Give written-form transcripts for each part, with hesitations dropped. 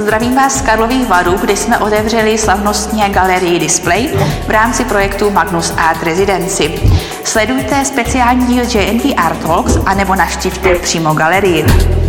Zdravím vás z Karlových Varů, kde jsme otevřeli slavnostně galerii Display v rámci projektu Magnus Art Residency. Sledujte speciální díl JNT Art Talks anebo navštivte přímo galerii.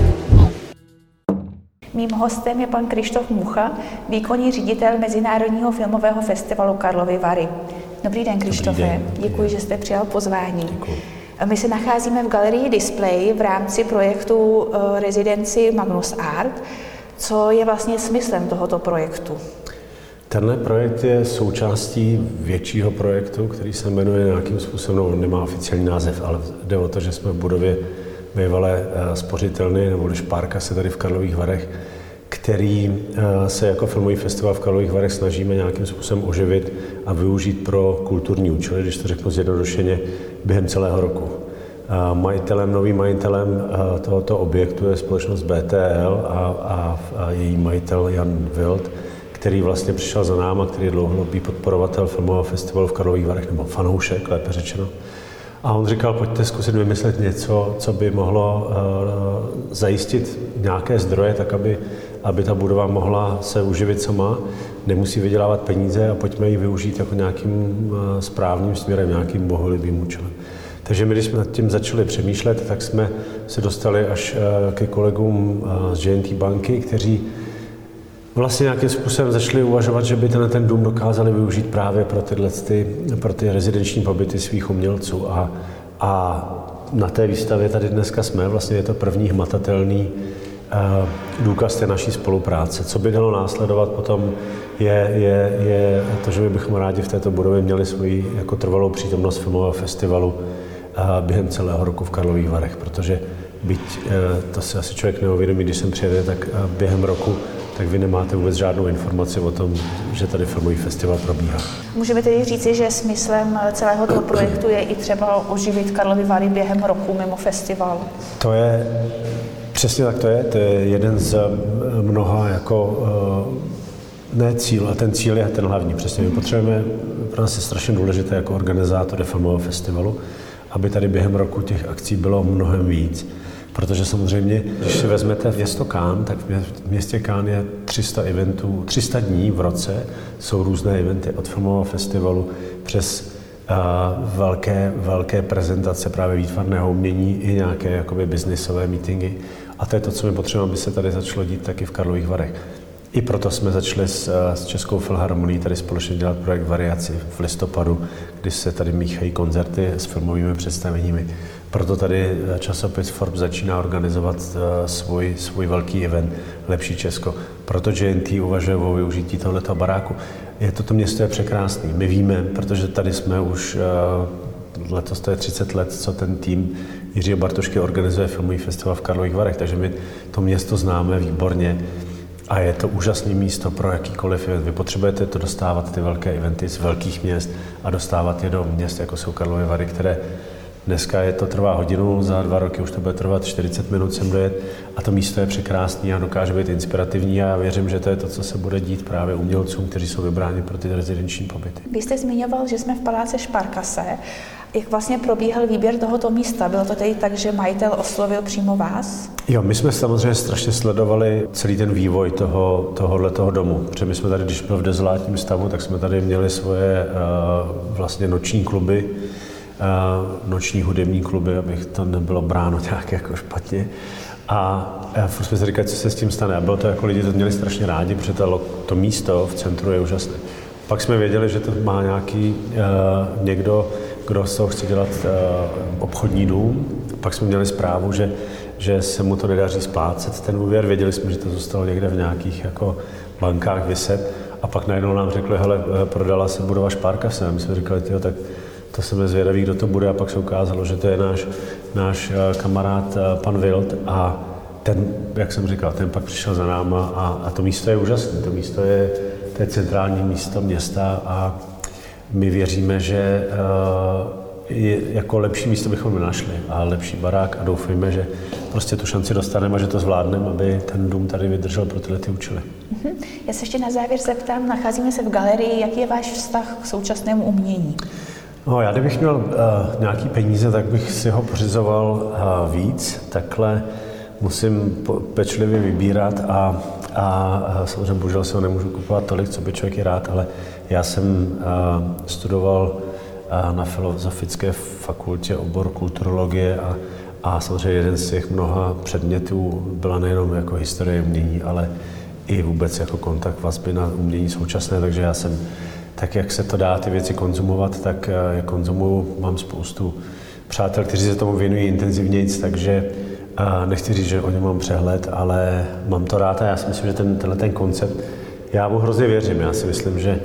Mým hostem je pan Krištof Mucha, výkonný ředitel Mezinárodního filmového festivalu Karlovy Vary. Dobrý den, Krištofe. Děkuji, že jste přijal pozvání. Děkuji. My se nacházíme v galerii Display v rámci projektu Residency Magnus Art. Co je vlastně smyslem tohoto projektu? Tenhle projekt je součástí většího projektu, který se jmenuje nějakým způsobem, on nemá oficiální název, ale jde o to, že jsme v budově bývalé spořitelny nebo špárka se tady v Karlových Varech, který se jako filmový festival v Karlových Varech snažíme nějakým způsobem oživit a využít pro kulturní účely, když to řeknu zjednodušeně, během celého roku. Novým majitelem tohoto objektu je společnost BTL a její majitel Jan Wild, který vlastně přišel za náma, který je dlouhodobý podporovatel filmového festivalu v Karlových Varech, nebo fanoušek, lépe řečeno. A on říkal, pojďte zkusit vymyslet něco, co by mohlo zajistit nějaké zdroje, tak aby ta budova mohla se uživit sama, nemusí vydělávat peníze a pojďme ji využít jako nějakým správným směrem, nějakým bohulibým účelem. Takže my, když jsme nad tím začali přemýšlet, tak jsme se dostali až ke kolegům z JNT banky, kteří vlastně nějakým způsobem začali uvažovat, že by ten dům dokázali využít právě pro ty rezidenční pobyty svých umělců. A na té výstavě tady dneska jsme, vlastně je to první hmatatelný důkaz té naší spolupráce. Co by dalo následovat potom je to, že my bychom rádi v této budově měli svoji jako trvalou přítomnost filmového festivalu během celého roku v Karlových Varech, protože byť to si asi člověk neuvědomí, když sem přijede, tak během roku tak vy nemáte vůbec žádnou informaci o tom, že tady filmový festival probíhá. Můžeme tedy říci, že smyslem celého toho projektu je i třeba oživit Karlovy Vary během roku mimo festival? To je, přesně tak to je jeden z mnoha ne cíl, a ten cíl je ten hlavní. Přesně, my potřebujeme, pro nás je strašně důležité jako organizátory filmového festivalu, aby tady během roku těch akcí bylo mnohem víc. Protože samozřejmě, když si vezmete město Cannes, tak v městě Cannes je 300 eventů, 300 dní v roce jsou různé eventy od filmového festivalu přes velké prezentace právě výtvarného umění i nějaké jakoby biznisové meetingy. A to je to, co my potřebujeme, aby se tady začalo dít taky v Karlových Varech. I proto jsme začali s Českou filharmonií tady společně dělat projekt Variaci v listopadu, kdy se tady míchají koncerty s filmovými představeními. Proto tady časopis Forbes začíná organizovat svůj velký event Lepší Česko. Proto JNT uvažuje o využití tohoto baráku. Toto město je překrásný. My víme, protože tady jsme už letos to je 30 let, co ten tým Jiřího Bartošky organizuje filmový festival v Karlových Varech, takže my to město známe výborně. A je to úžasné místo pro jakýkoliv event. Vy potřebujete to dostávat, ty velké eventy z velkých měst a dostávat je do měst, jako jsou Karlovy Vary, které dneska to trvá hodinu, za 2 roky už to bude trvat 40 minut sem dojet a to místo je překrásné a dokáže být inspirativní a já věřím, že to je to, co se bude dít právě umělcům, kteří jsou vybráni pro ty rezidenční pobyty. Vy jste zmiňoval, že jsme v paláce Šparkase. Jak vlastně probíhal výběr tohoto místa? Bylo to tedy tak, že majitel oslovil přímo vás? Jo, my jsme samozřejmě strašně sledovali celý ten vývoj tohoto domu, protože my jsme tady, když byl v dezolátním stavu, tak jsme tady měli svoje vlastně noční kluby, noční hudební kluby, abych to nebylo bráno nějak jako špatně. A furt jsme si říkali, co se s tím stane. A bylo to jako lidi to měli strašně rádi, protože to místo v centru je úžasné. Pak jsme věděli, že to má nějaký někdo, kdo z toho chce dělat obchodní dům. Pak jsme měli zprávu, že se mu to nedaří splácet ten úvěr. Věděli jsme, že to zůstalo někde v nějakých jako bankách viset. A pak najednou nám řekli, hele, prodala se budova Špárkase. A my jsme říkali, tak to jsem zvědavý, kdo to bude. A pak se ukázalo, že to je náš kamarád pan Wild. A ten, jak jsem říkal, ten pak přišel za náma a to místo je úžasné. To místo je centrální místo města a my věříme, že jako lepší místo bychom nenašli a lepší barák a doufejme, že prostě tu šanci dostaneme a že to zvládneme, aby ten dům tady vydržel pro tyhle ty účely. Já se ještě na závěr zeptám, nacházíme se v galerii, jaký je váš vztah k současnému umění? No, já kdybych měl nějaký peníze, tak bych si ho pořizoval víc. Takhle musím pečlivě vybírat a samozřejmě bohužel si ho nemůžu kupovat tolik, co by člověk i rád, ale já jsem studoval na Filozofické fakultě obor kulturologie a samozřejmě jeden z těch mnoha předmětů byla nejenom jako historie umění, ale i vůbec jako kontakt vazby na umění současné, takže já jsem, tak jak se to dá ty věci konzumovat, tak je konzumuju. Mám spoustu přátel, kteří se tomu věnují intenzivnějc, takže nechci říct, že o něm mám přehled, ale mám to rád a já si myslím, že tenhle koncept, já mu hrozně věřím. Já si myslím, že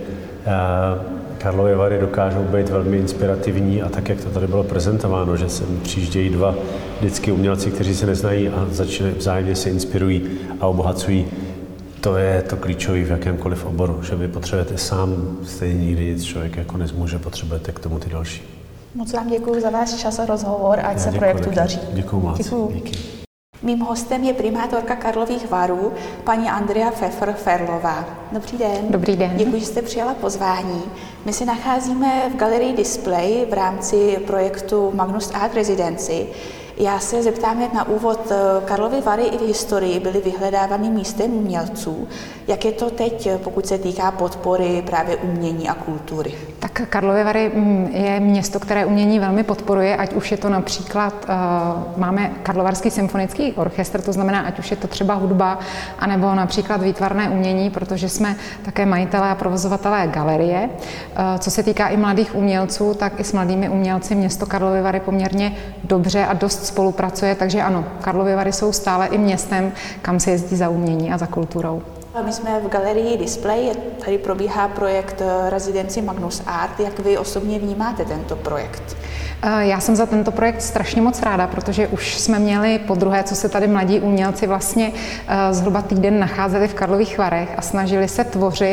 Karlovy Vary dokážou být velmi inspirativní a tak, jak to tady bylo prezentováno, že sem přijíždějí dva vždycky umělci, kteří se neznají a začínají vzájemně se inspirují a obohacují. To je to klíčové v jakémkoliv oboru, že vy potřebujete sám, stejně nikdy nic člověk jako nezmůže, potřebujete k tomu ty další. Moc vám děkuji za váš čas a rozhovor, ať se projektu daří. Děkuji moc. Díky. Mým hostem je primátorka Karlových Varů, paní Andrea Pfeffer-Ferlová. Dobrý den. Dobrý den. Děkuji, že jste přijala pozvání. My se nacházíme v galerii Display v rámci projektu Magnus Art Residency. Já se zeptám hned na úvod. Karlovy Vary i v historii byly vyhledávaným místem umělců. Jak je to teď, pokud se týká podpory právě umění a kultury? Tak Karlovy Vary je město, které umění velmi podporuje, ať už je to například, máme Karlovarský symfonický orchestr, to znamená, ať už je to třeba hudba, anebo například výtvarné umění, protože jsme také majitelé a provozovatelé galerie. Co se týká i mladých umělců, tak i s mladými umělci město Karlovy Vary poměrně dobře a dost spolupracuje, takže ano, Karlovy Vary jsou stále i městem, kam se jezdí za umění a za kulturou. My jsme v galerii Display, tady probíhá projekt Residency Magnus Art. Jak vy osobně vnímáte tento projekt? Já jsem za tento projekt strašně moc ráda, protože už jsme měli podruhé, co se tady mladí umělci vlastně zhruba týden nacházeli v Karlových Varech a snažili se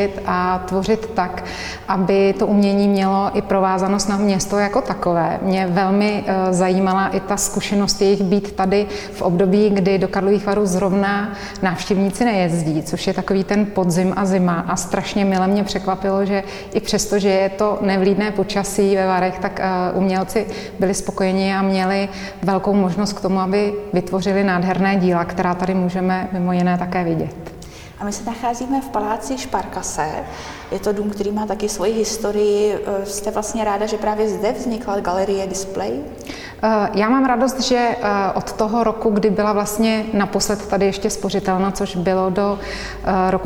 tvořit tak, aby to umění mělo i provázanost na město jako takové. Mě velmi zajímala i ta zkušenost jejich být tady v období, kdy do Karlových Varů zrovna návštěvníci nejezdí, což je takový ten podzim a zima a strašně mile mě překvapilo, že i přesto, že je to nevlídné počasí ve Varech, tak umělci byli spokojeni a měli velkou možnost k tomu, aby vytvořili nádherné díla, která tady můžeme mimo jiné také vidět. A my se nacházíme v paláci Sparkasse. Je to dům, který má taky svoji historii. Jste vlastně ráda, že právě zde vznikla galerie Display? Já mám radost, že od toho roku, kdy byla vlastně naposled tady ještě spořitelna, což bylo do roku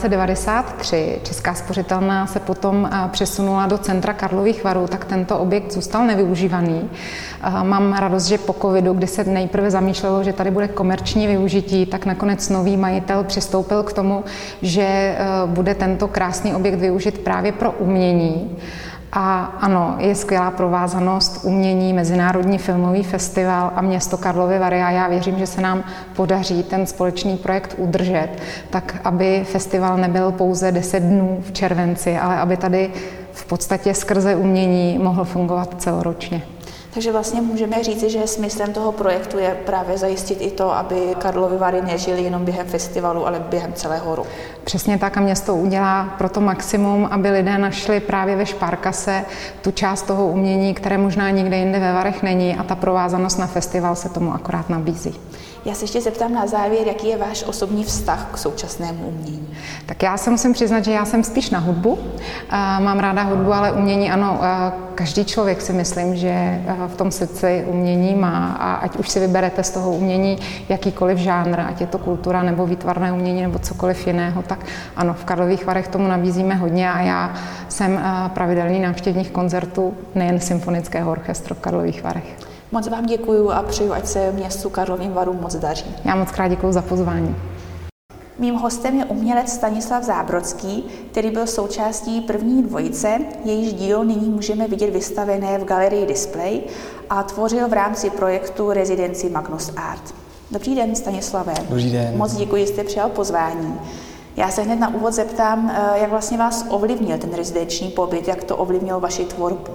1993, Česká spořitelna se potom přesunula do centra Karlových Varů, tak tento objekt zůstal nevyužívaný. Mám radost, že po covidu, kdy se nejprve zamýšlelo, že tady bude komerční využití, tak nakonec nový majitel přistoupil k tomu, že bude tento krásný objekt využit právě pro umění. A ano, je skvělá provázanost umění, Mezinárodní filmový festival a město Karlovy Vary a já věřím, že se nám podaří ten společný projekt udržet, tak aby festival nebyl pouze 10 dnů v červenci, ale aby tady v podstatě skrze umění mohl fungovat celoročně. Takže vlastně můžeme říci, že smyslem toho projektu je právě zajistit i to, aby Karlovy Vary nežily jenom během festivalu, ale během celého roku. Přesně tak a město udělá pro to maximum, aby lidé našli právě ve Sparkasse tu část toho umění, které možná nikde jinde ve Varech není a ta provázanost na festival se tomu akorát nabízí. Já se ještě zeptám na závěr, jaký je váš osobní vztah k současnému umění? Tak já se musím přiznat, že já jsem spíš na hudbu. Mám ráda hudbu, ale umění ano, každý člověk si myslím, že v tom srdci umění má a ať už si vyberete z toho umění jakýkoliv žánr, ať je to kultura nebo výtvarné umění nebo cokoliv jiného, tak ano, v Karlových Varech tomu nabízíme hodně a já jsem pravidelný návštěvník koncertů nejen symfonického orchestru v Karlových Varech. Moc vám děkuju a přeju, ať se městu Karlovým Varům moc daří. Já moc krát děkuju za pozvání. Mým hostem je umělec Stanislav Zábrodský, který byl součástí první dvojice, jejíž dílo nyní můžeme vidět vystavené v galerii Display a tvořil v rámci projektu Residency Magnus Art. Dobrý den, Stanislave. Dobrý den. Moc děkuji, že jste přijal pozvání. Já se hned na úvod zeptám, jak vlastně vás ovlivnil ten rezidenční pobyt, jak to ovlivnilo vaši tvorbu?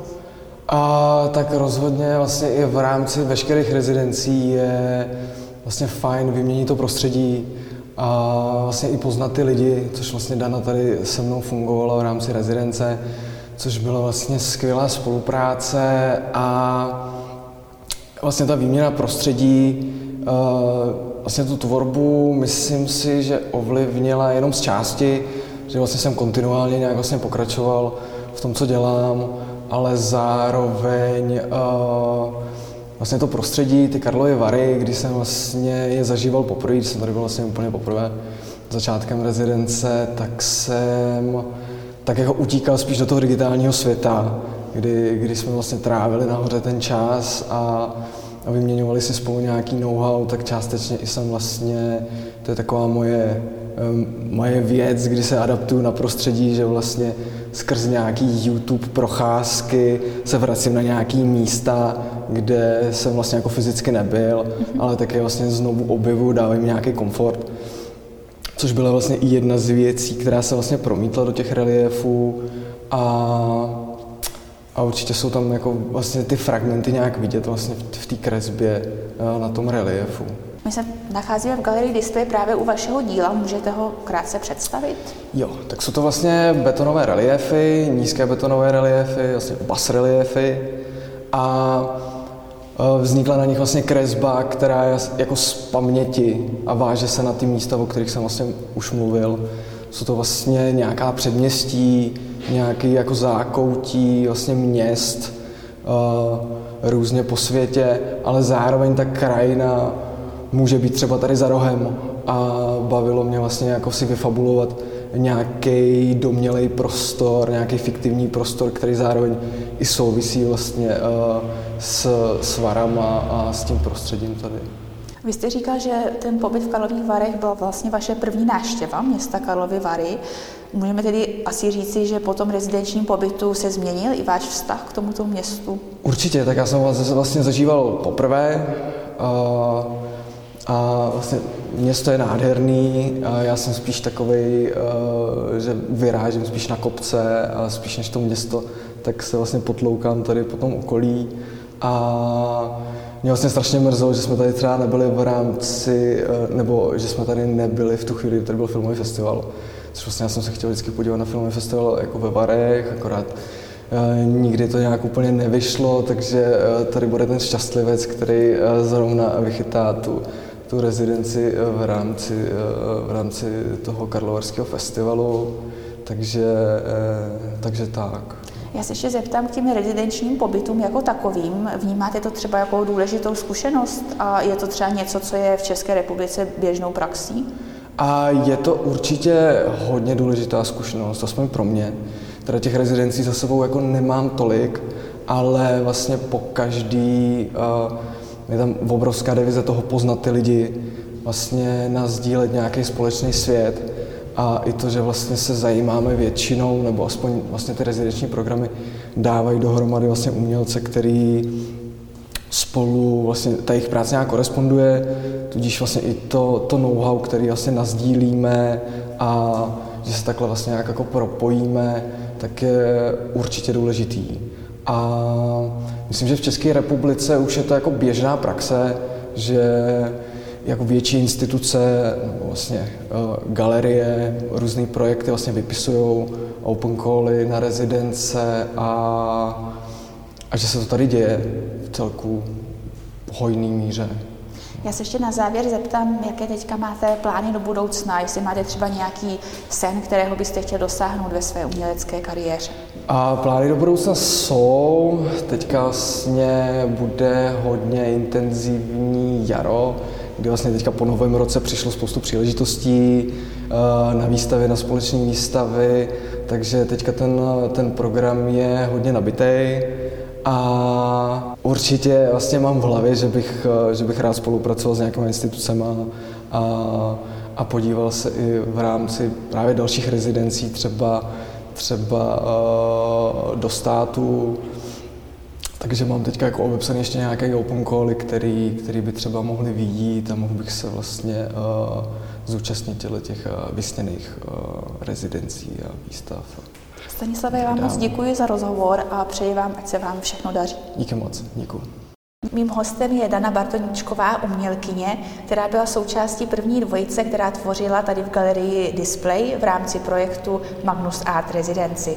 Tak rozhodně vlastně i v rámci veškerých rezidencí je vlastně fajn vyměnit to prostředí a vlastně i poznat ty lidi, což vlastně Dana tady se mnou fungovala v rámci rezidence, což byla vlastně skvělá spolupráce a vlastně ta výměna prostředí vlastně tu tvorbu myslím si, že ovlivnila jenom z části, že vlastně jsem kontinuálně nějak vlastně pokračoval v tom, co dělám, ale zároveň vlastně to prostředí, ty Karlovy Vary, kdy jsem vlastně je zažíval poprvé, když jsem tady byl vlastně úplně poprvé začátkem rezidence, tak jsem tak jako utíkal spíš do toho digitálního světa, kdy jsme vlastně trávili nahoře ten čas a vyměňovali si spolu nějaký know-how, tak částečně i jsem vlastně, to je taková moje věc, kdy se adaptuju na prostředí, že vlastně skrz nějaký YouTube procházky se vracím na nějaký místa, kde jsem vlastně jako fyzicky nebyl, ale také vlastně znovu objevuju, dávají mi nějaký komfort. Což byla vlastně i jedna z věcí, která se vlastně promítla do těch reliéfů a určitě jsou tam jako vlastně ty fragmenty nějak vidět vlastně v té kresbě na tom reliéfu. My se nacházíme v galerii Display právě u vašeho díla, můžete ho krátce představit? Jo, tak jsou to vlastně betonové reliéfy, nízké betonové reliéfy, vlastně basreliéfy a vznikla na nich vlastně kresba, která je jako z paměti a váže se na ty místa, o kterých jsem vlastně už mluvil. Jsou to vlastně nějaká předměstí, nějaký jako zákoutí vlastně měst různě po světě, ale zároveň ta krajina může být třeba tady za rohem a bavilo mě vlastně jako si vyfabulovat nějaký domnělej prostor, nějaký fiktivní prostor, který zároveň i souvisí vlastně s varama a s tím prostředím tady. Vy jste říkal, že ten pobyt v Karlových Varech byla vlastně vaše první návštěva města Karlovy Vary. Můžeme tedy asi říci, že po tom rezidenčním pobytu se změnil i váš vztah k tomuto městu? Určitě, tak já jsem vlastně zažíval poprvé a vlastně město je nádherný a já jsem spíš takovej, že vyrážím spíš na kopce a spíš než to město, tak se vlastně potloukám tady po tom okolí a mě vlastně strašně mrzelo, že jsme tady třeba nebyli v rámci, nebo že jsme tady nebyli v tu chvíli, kdy tady byl filmový festival. Což vlastně já jsem se chtěl vždycky podívat na filmový festival jako ve Varech, akorát nikdy to nějak úplně nevyšlo, takže tady bude ten šťastlivec, který zrovna vychytá tu rezidenci v rámci toho Karlovarského festivalu, takže tak. Já se ještě zeptám k těm rezidenčním pobytům jako takovým. Vnímáte to třeba jako důležitou zkušenost a je to třeba něco, co je v České republice běžnou praxí? A je to určitě hodně důležitá zkušenost, aspoň pro mě. Teda těch rezidencí za sebou jako nemám tolik, ale vlastně po každý je tam obrovská divize toho poznat ty lidi, vlastně nasdílet nějaký společný svět a i to, že vlastně se zajímáme většinou, nebo aspoň vlastně ty rezidenční programy dávají dohromady vlastně umělce, který spolu vlastně ta jejich práce nějak koresponduje, tudíž vlastně i to know-how, který vlastně nasdílíme a že se takhle vlastně nějak jako propojíme, tak je určitě důležitý. A myslím, že v České republice už je to jako běžná praxe, že jako větší instituce, nebo vlastně galerie, různý projekty vlastně vypisují open cally na rezidence a že se to tady děje v celku hojný míře. Já se ještě na závěr zeptám, jaké teďka máte plány do budoucna, jestli máte třeba nějaký sen, kterého byste chtěl dosáhnout ve své umělecké kariéře. A plány do budoucna jsou, teďka vlastně bude hodně intenzivní jaro, kdy vlastně teďka po novém roce přišlo spoustu příležitostí na výstavy, na společné výstavy, takže teďka ten program je hodně nabitý. A určitě vlastně mám v hlavě, že bych rád spolupracoval s nějakými institucemi a podíval se i v rámci právě dalších rezidencí, třeba do státu. Takže mám teďka jako obepsaný ještě nějaké open cally, který by třeba mohli vyjít a mohl bych se vlastně zúčastnit těch vysněných rezidencí a výstav. Stanislave, já vám moc děkuji za rozhovor a přeji vám, ať se vám všechno daří. Díky moc, děkuji. Mým hostem je Dana Bartoníčková, umělkyně, která byla součástí první dvojice, která tvořila tady v galerii Display v rámci projektu Magnus Art Residency.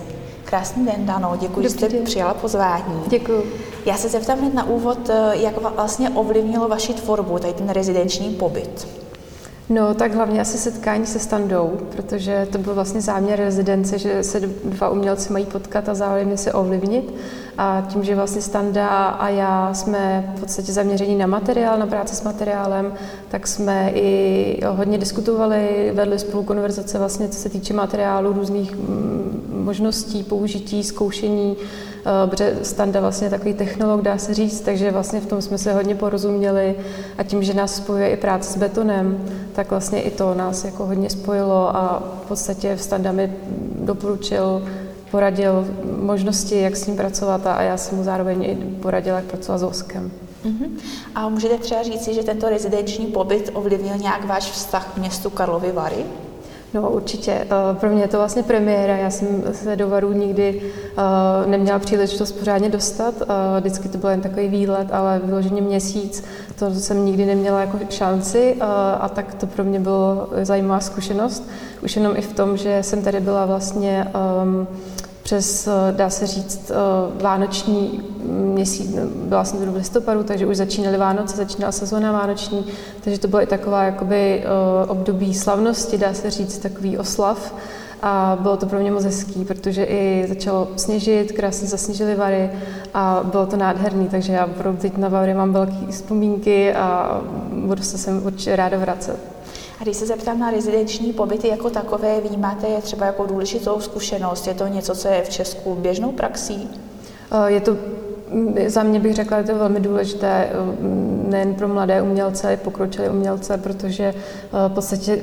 Krásný den, Dano, děkuji, že jste přijala pozvání. Děkuji. Já se zeptám hned na úvod, jak vlastně ovlivnilo vaši tvorbu, tady ten rezidenční pobyt. No, tak hlavně asi setkání se Standou, protože to byl vlastně záměr rezidence, že se dva umělci mají potkat a zároveň se ovlivnit. A tím, že vlastně Standa a já jsme v podstatě zaměření na materiál, na práci s materiálem, tak jsme i hodně diskutovali, vedli spolu konverzace vlastně, co se týče materiálu, různých možností, použití, zkoušení, protože Standa vlastně takový technolog, dá se říct, takže vlastně v tom jsme se hodně porozuměli a tím, že nás spojuje i práce s betonem, tak vlastně i to nás jako hodně spojilo a v podstatě Standa mi doporučil, poradil možnosti, jak s ním pracovat a já jsem mu zároveň i poradila, jak pracovat s voskem. A můžete třeba říci, že tento rezidenční pobyt ovlivnil nějak váš vztah k městu Karlovy Vary? No určitě. Pro mě je to vlastně premiéra. Já jsem se do Varů nikdy neměla příležitost pořádně dostat. Vždycky to byl jen takový výlet, ale vyloženě měsíc. To jsem nikdy neměla jako šanci a tak to pro mě bylo zajímavá zkušenost. Už jenom i v tom, že jsem tady byla vlastně přes, dá se říct, vánoční měsíc, byla jsem tady v listopadu, takže už začínaly Vánoce, začínala sezóna vánoční, takže to bylo i taková jakoby období slavnosti, dá se říct, takový oslav. A bylo to pro mě moc hezký, protože i začalo sněžit, krásně zasněžily Vary a bylo to nádherný, takže já opravdu teď na Vary mám velké vzpomínky a budu se sem určitě ráda vracet. A když se zeptám na rezidenční pobyty jako takové, vnímáte je třeba jako důležitou zkušenost? Je to něco, co je v Česku běžnou praxí? Je to, za mě bych řekla, že to je velmi důležité nejen pro mladé umělce, i pokročilé umělce, protože v podstatě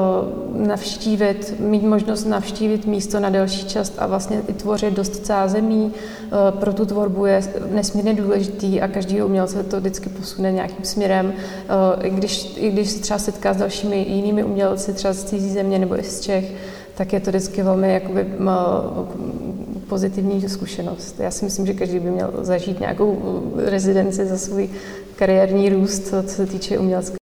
mít možnost navštívit místo na delší čas a vlastně i tvořit dost zázemí pro tu tvorbu je nesmírně důležitý a každý umělce to vždycky posune nějakým směrem. I když se třeba setká s dalšími jinými umělci, třeba z cizí země nebo i z Čech, tak je to vždycky velmi jakoby, pozitivní zkušenost. Já si myslím, že každý by měl zažít nějakou rezidenci za svůj kariérní růst, co se týče umělecké.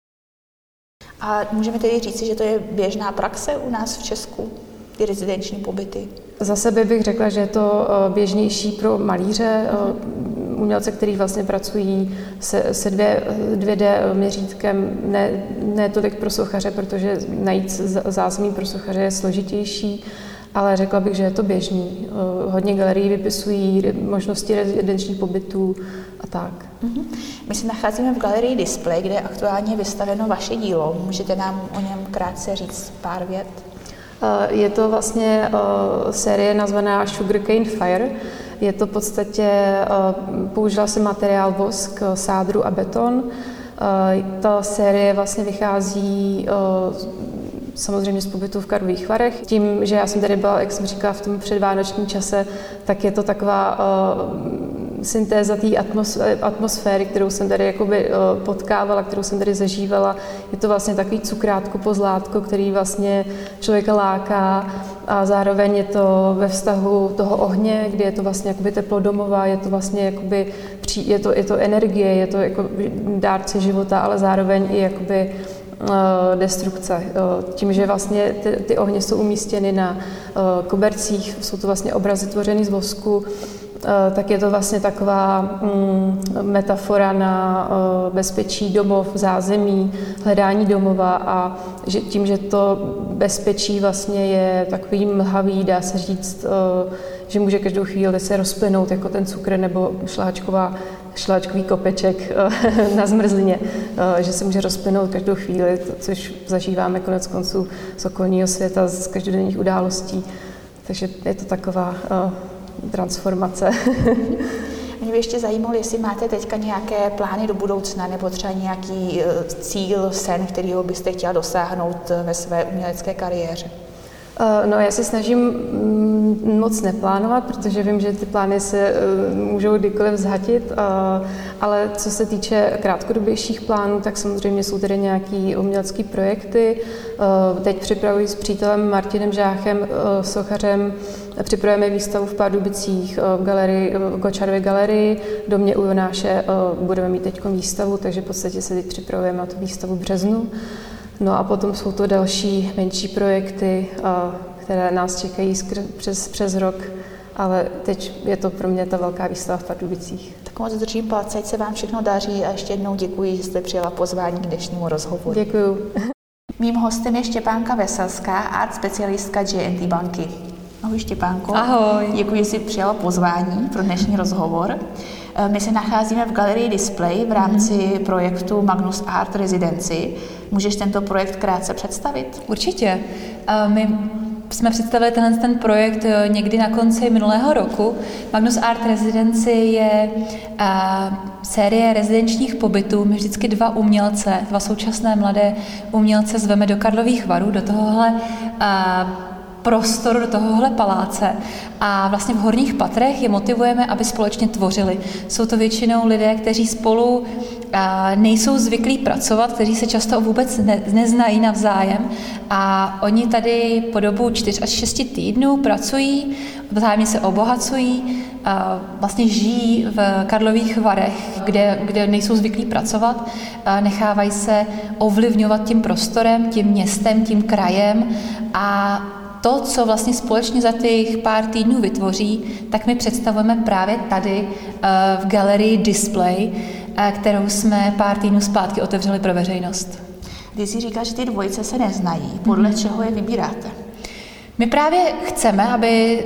A můžeme tedy říci, že to je běžná praxe u nás v Česku, ty rezidenční pobyty? Za sebe bych řekla, že je to běžnější pro malíře, umělce, kteří vlastně pracují se 2D měřítkem, ne tolik pro sochaře, protože najít zázemí pro sochaře je složitější, ale řekla bych, že je to běžný. Hodně galerií vypisují možnosti rezidenčních pobytů a tak. My se nacházíme v galerii Display, kde je aktuálně vystaveno vaše dílo. Můžete nám o něm krátce říct pár vět? Je to vlastně série nazvaná Sugarcane Fire. Je to v podstatě, použila se materiál vosk, sádru a beton. Ta série vlastně vychází samozřejmě z pobytu v Karlových Varech. Tím, že já jsem tady byla, jak jsem říkala, v tom předvánočním čase, tak je to taková syntéza té atmosféry, kterou jsem tady jakoby potkávala, kterou jsem tady zažívala. Je to vlastně takový cukrátko pozlátko, který vlastně člověka láká a zároveň je to ve vztahu toho ohně, kdy je to vlastně jakoby teplo domova, je to vlastně jakoby, je to energie, je to jako dárce života, ale zároveň i jakoby destrukce. Tím, že vlastně ty ohně jsou umístěny na kobercích, jsou to vlastně obrazy tvořený z vosku, tak je to vlastně taková metafora na bezpečí domov, zázemí, hledání domova a že tím, že to bezpečí vlastně je takový mlhavý, dá se říct, že může každou chvíli se rozplynout jako ten cukr nebo šláčkový kopeček na zmrzlině, že se může rozplynout každou chvíli, což zažíváme konec konců z okolního světa, z každodenních událostí. Takže je to taková transformace. Mě by ještě zajímalo, jestli máte teďka nějaké plány do budoucna nebo třeba nějaký cíl, sen, kterýho byste chtěla dosáhnout ve své umělecké kariéře. No, já se snažím moc neplánovat, protože vím, že ty plány se můžou kdykoliv zhatit, ale co se týče krátkodobějších plánů, tak samozřejmě jsou tady nějaké umělecké projekty. Teď připravuji s přítelem Martinem Žáchem, sochařem, připravujeme výstavu v Pardubicích v Kočarově galerii, v domě u Jonáše budeme mít teď výstavu, takže v podstatě se teď připravujeme na tu výstavu v březnu. No a potom jsou to další menší projekty, které nás čekají přes rok ale teď je to pro mě ta velká výstava v Pardubicích. Tak moc držím palce, ať se vám všechno daří a ještě jednou děkuji, že jste přijala pozvání k dnešnímu rozhovoru. Děkuju. Mým hostem je Štěpánka Veselská, art specialistka J&T banky. Ahoj Štěpánko. Ahoj. Děkuji, že jsi přijala pozvání pro dnešní rozhovor. My se nacházíme v galerii Display v rámci projektu Magnus Art Residency. Můžeš tento projekt krátce představit? Určitě. My jsme představili ten projekt někdy na konci minulého roku. Magnus Art Residency je série rezidenčních pobytů. My vždycky dva současné mladé umělce zveme do Karlových Varů, do tohohle prostoru, do tohohle paláce a vlastně v horních patrech je motivujeme, aby společně tvořili. Jsou to většinou lidé, kteří spolu nejsou zvyklí pracovat, kteří se často vůbec neznají navzájem a oni tady po dobu 4 až 6 týdnů pracují, vzájemně se obohacují, vlastně žijí v Karlových Varech, kde nejsou zvyklí pracovat, nechávají se ovlivňovat tím prostorem, tím městem, tím krajem a to, co vlastně společně za těch pár týdnů vytvoří, tak my představujeme právě tady v galerii Display, kterou jsme pár týdnů zpátky otevřeli pro veřejnost. Ty si říkáš, že ty dvojice se neznají. Podle čeho je vybíráte? My právě chceme, aby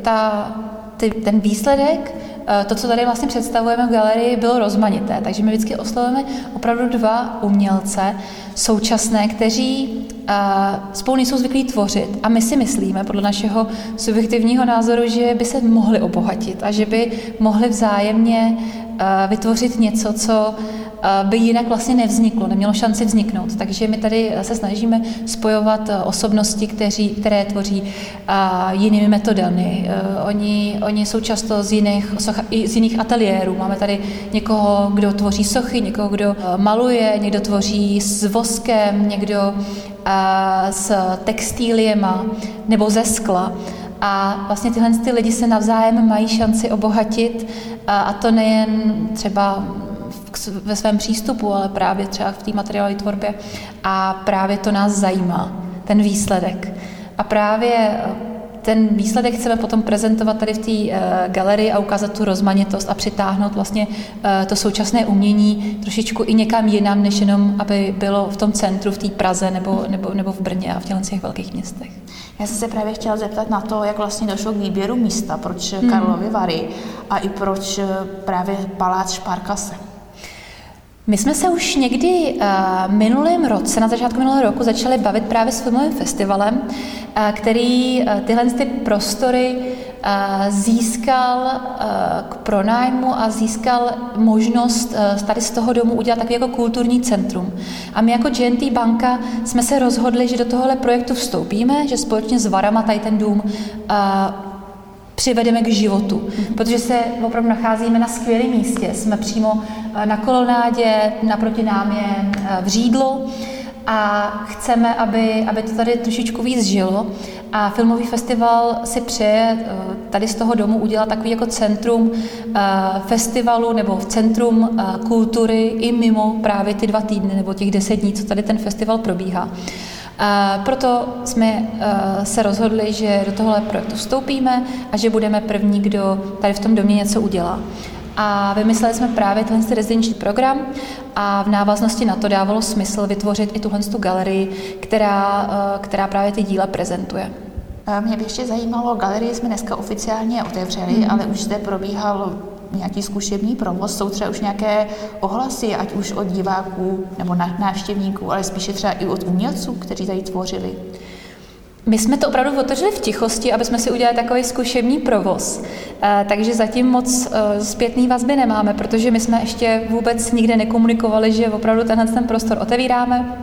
ten výsledek, to, co tady vlastně představujeme v galerii, bylo rozmanité. Takže my vždycky oslovujeme opravdu 2 umělce současné, kteří spolu nejsou zvyklí tvořit. A my si myslíme, podle našeho subjektivního názoru, že by se mohli obohatit a že by mohli vzájemně vytvořit něco, co by jinak vlastně nevzniklo, nemělo šanci vzniknout. Takže my tady se snažíme spojovat osobnosti, které tvoří jinými metodami. Oni jsou často z jiných ateliérů. Máme tady někoho, kdo tvoří sochy, někoho, kdo maluje, někdo tvoří s voskem, někdo s textíliema nebo ze skla. A vlastně tyhle lidi se navzájem mají šanci obohatit a to nejen třeba ve svém přístupu, ale právě třeba v té materiálové tvorbě. A právě to nás zajímá, ten výsledek. A právě ten výsledek chceme potom prezentovat tady v té galerii a ukázat tu rozmanitost a přitáhnout vlastně to současné umění trošičku i někam jinam, než jenom, aby bylo v tom centru, v té Praze nebo v Brně a v těch velkých městech. Já jsem se právě chtěla zeptat na to, jak vlastně došlo k výběru místa, proč Karlovy Vary a i proč právě palác Sparkasse. My jsme se už někdy minulém roce, na začátku minulého roku, začali bavit právě s filmovým festivalem, který tyhle prostory získal k pronájmu a získal možnost tady z toho domu udělat takový jako kulturní centrum. A my jako J&T banka jsme se rozhodli, že do tohohle projektu vstoupíme, že společně s Varama tady ten dům přivedeme k životu, protože se opravdu nacházíme na skvělém místě. Jsme přímo na kolonádě, naproti nám je vřídlo a chceme, aby to tady trošičku víc žilo. A filmový festival si přeje tady z toho domu udělat takový jako centrum festivalu nebo centrum kultury i mimo právě ty 2 týdny nebo těch 10 dní, co tady ten festival probíhá. Proto jsme se rozhodli, že do tohohle projektu vstoupíme a že budeme první, kdo tady v tom domě něco udělá. A vymysleli jsme právě tenhle rezidenční program a v návaznosti na to dávalo smysl vytvořit i tuhle galerii, která právě ty díla prezentuje. Mě by ještě zajímalo, galerii jsme dneska oficiálně otevřeli, ale už zde probíhal nějaký zkušební provoz, jsou třeba už nějaké ohlasy, ať už od diváků nebo návštěvníků, ale spíše třeba i od umělců, kteří tady tvořili. My jsme to opravdu otevřeli v tichosti, aby jsme si udělali takový zkušební provoz. Takže zatím moc zpětný vazby nemáme, protože my jsme ještě vůbec nikde nekomunikovali, že opravdu ten prostor otevíráme.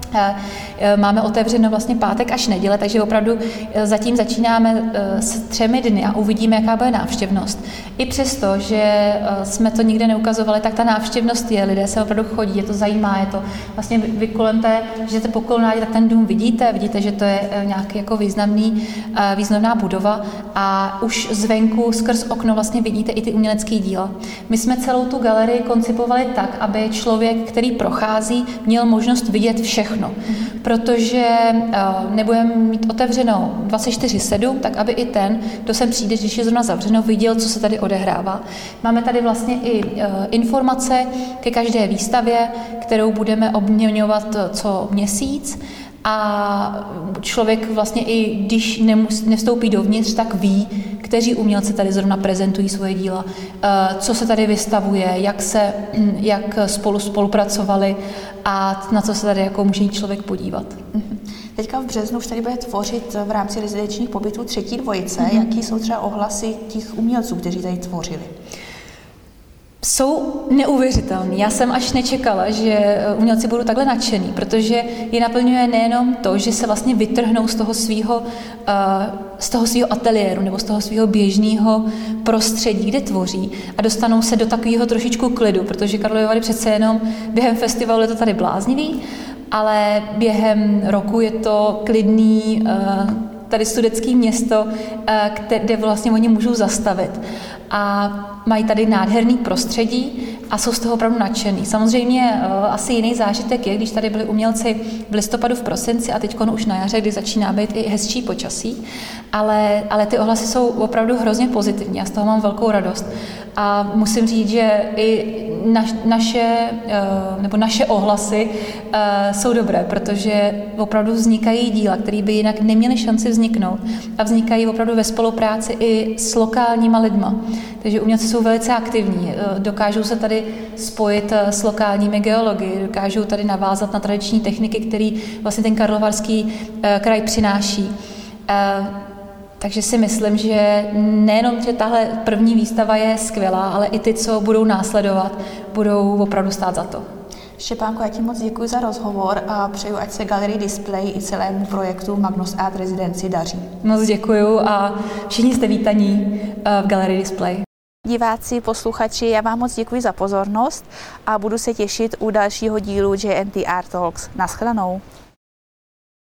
Máme otevřeno vlastně pátek až neděle, takže opravdu zatím začínáme s 3 dny a uvidíme, jaká bude návštěvnost. I přesto, že jsme to nikde neukazovali, tak ta návštěvnost je, lidé se opravdu chodí, je to zajímá, je to vlastně vy kolem té, že jste po kolonádě, tak ten dům vidíte, že to je nějaký jako významná budova a už zvenku skrz okno vlastně vidíte i ty umělecké díla. My jsme celou tu galerii koncipovali tak, aby člověk, který prochází, měl možnost vidět všechno. všechno. Protože nebudeme mít otevřeno 24/7, tak aby i ten, kdo sem přijde, když je zrovna zavřeno, viděl, co se tady odehrává. Máme tady vlastně i informace ke každé výstavě, kterou budeme obměňovat co měsíc. A člověk vlastně i když nevstoupí dovnitř, tak ví, kteří umělci tady zrovna prezentují svoje díla, co se tady vystavuje, jak spolupracovali a na co se tady jako může člověk podívat. Teďka v březnu už tady bude tvořit v rámci rezidenčních pobytů třetí dvojice. Jaký jsou třeba ohlasy těch umělců, kteří tady tvořili? Jsou neuvěřitelný. Já jsem až nečekala, že umělci budou takhle nadšený, protože je naplňuje nejenom to, že se vlastně vytrhnou z toho svého ateliéru nebo z toho svého běžného prostředí, kde tvoří a dostanou se do takového trošičku klidu, protože Karlovy Vary přece jenom během festivalu je to tady bláznivý, ale během roku je to klidný tady studecké město, kde vlastně oni můžou zastavit. A mají tady nádherný prostředí a jsou z toho opravdu nadšený. Samozřejmě asi jiný zážitek je, když tady byli umělci v listopadu, v prosinci a teď už na jaře, kdy začíná být i hezčí počasí, ale ty ohlasy jsou opravdu hrozně pozitivní. Já z toho mám velkou radost. A musím říct, že i naše ohlasy jsou dobré, protože opravdu vznikají díla, které by jinak neměly šanci vzniknout a vznikají opravdu ve spolupráci i s lokálníma lidma. Takže umělci jsou velice aktivní, dokážou se tady spojit s lokálními geology, dokážou tady navázat na tradiční techniky, které vlastně ten Karlovarský kraj přináší. Takže si myslím, že nejenom, že tahle první výstava je skvělá, ale i ty, co budou následovat, budou opravdu stát za to. Štěpánko, já ti moc děkuji za rozhovor a přeju, ať se Gallery Display i celému projektu Magnus Art Residency daří. Moc děkuju a všichni jste vítaní v Gallery Display. Diváci, posluchači, já vám moc děkuji za pozornost a budu se těšit u dalšího dílu JNT Art Talks. Naschledanou.